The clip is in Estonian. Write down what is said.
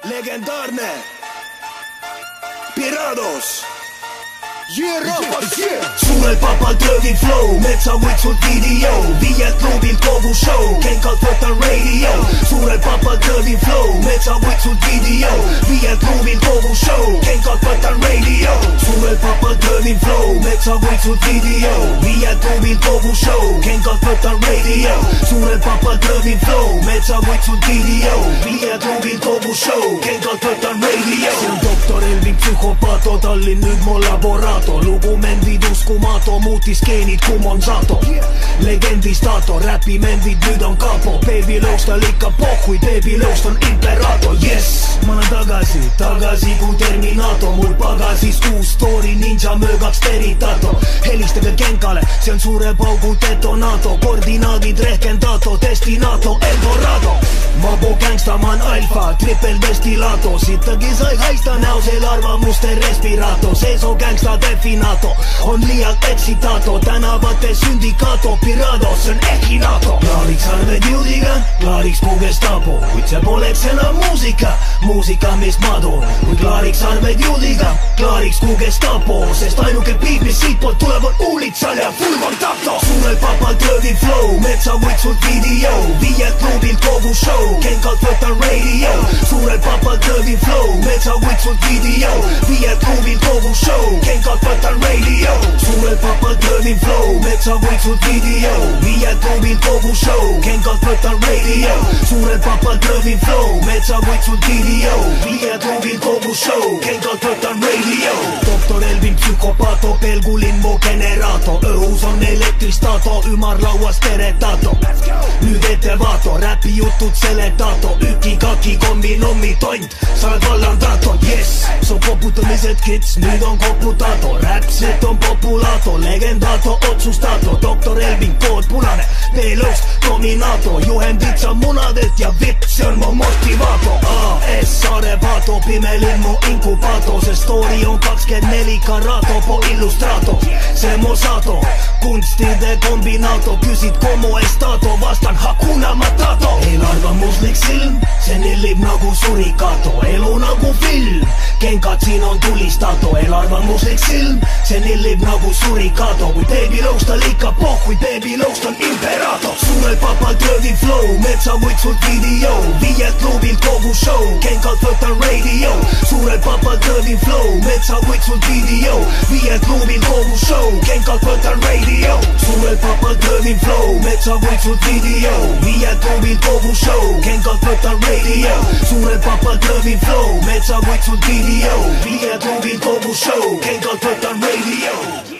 Legendarne Pirados Suurelt vabalt röövin flow, metsavõitsult video, viielt klubilt kogu show, kenkalt võtan radio. Suurelt vabalt röövin flow, metsavõitsult video, viielt klubilt kogu show, kenkalt võtan radio. Suurelt vabalt röövin flow, metsavõitsult video, viielt klubilt kogu show, kenkalt võtan radio. Suurelt vabalt röövin flow, metsavõitsult video, viielt klubilt kogu show, kenkalt võtan radio. See on doktor Elving psühhopaato, Tallinn nüüd mu laboraat. Lugu mendid uskumato, muutis geenid kumonsato. Legendistato, räpimendid nüüd on kapo. Baby lõust tal ikka pohhui, baby lõust on imperaator. Yes, ma olen tagasi kui Terminator. Mul pagasis uus story, ninja möögaks teritato. Helistage Genkale, see on suure paugu detonato. Koordinaadid rehkendato, destinato, Eldorado. Mabo gangstaman alfa, triple destilato. Sittagi sai haista näosel arvamuste respirato. Seeso gangsta definato, on liialt eksitato. Tänavate syndikaato, pirados, see on echinato. Klaariks arved juudiga, klaariks kui Gestapo. Kuid see poleks enam muusika, muusika mis ma toon. Kui klaariks arved juudiga, klaariks kui Gestapo. Sest ainuke piip, mis siitpoolt tuleb on uulitsal ja full contacto. Suurelt vabalt röövin flow, metsavõitsult video, viielt klubilt kogu show, kenkalt võtan radio. Suurelt vabalt röövin flow, metsavõitsult video, viielt klubilt kogu show, kenkalt võtan radio. Suurelt vabalt röövin flow, metsavõitsult video, viielt klubilt kogu show, kenkalt võtan radio. Suurelt vabalt röövin flow, metsavõitsult video, viielt klubilt kogu show, kenkalt võtan radio. Doktor Elving psühhopaato, pelgulinn mu generaato. Õhus on elektristato, ümarlauas teretato. Nüüd ette vaato, räpi jutud seletato. Üki-kaki kombinommi tont, sa oled vallandato. Yes, su koputamised kits, nüüd on koputato. Räpset on populaato, legendato, otsustato. Doktor Elving, kood punane, teelõust dominato. Juhendid sa munadelt ja vipp, see on mu motivaato. A.S. Saarepaato, pimelinn mu inkubaato. See story on 24 karato po illustrato. See mosato, kunstide kombinaato. Küsid como estato, vastan hakuna matato. Eelarvamuslik silm, see nillib nagu surikato. Elu nagu film, kenkad siin on tulistato. Eelarvamuslik silm, see nillib nagu surikato. Kui baby lõust tal ikka pohhui, baby lõust on imperaator. Suurelt vabalt röövin flow, metsavõitsult video, viielt klubilt kogu show, kenkalt võtan radio. Suurelt vabalt röövin flow, metsavõitsult video, viielt klubilt kogu show, kenkalt võtan radio. Suurelt vabalt röövin flow, metsavõitsult video, viielt klubilt kogu show, kenkalt võtan radio. Suurelt vabalt röövin flow, metsavõitsult video, viielt klubilt kogu show, kenkalt võtan radio.